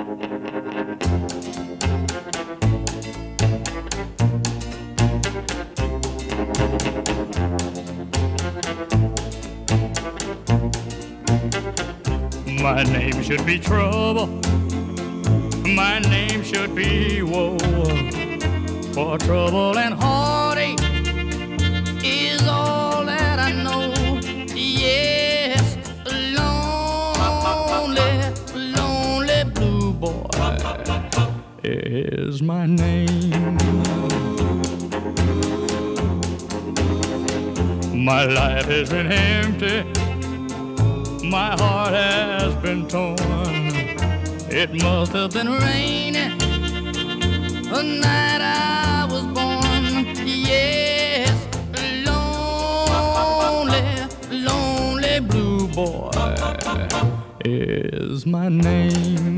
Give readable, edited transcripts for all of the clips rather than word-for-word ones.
My name should be trouble. My name should be woe. For trouble and heartache is all that I know. Yes, lonely, lonely blue boy is my name. My life has been empty. My heart has been torn. It must have been raining the night I was born. Yes, lonely, lonely blue boy is my name.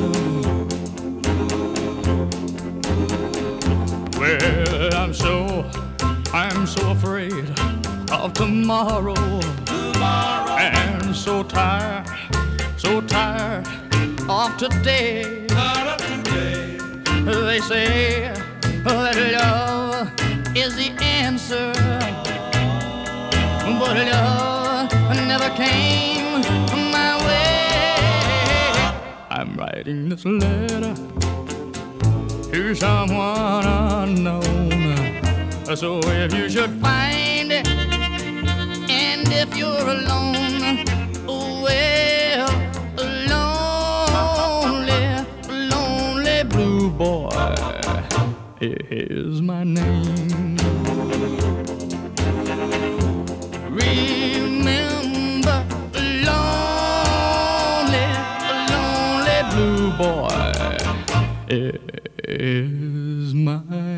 Well, I'm so afraid of tomorrow. And so tired of today. They say that love is the answer, but love never came my way. I'm writing this letter to someone unknown. So if you should find it, and if you're alone, well, lonely, lonely blue boy is my name. Remember, lonely, lonely blue boy is my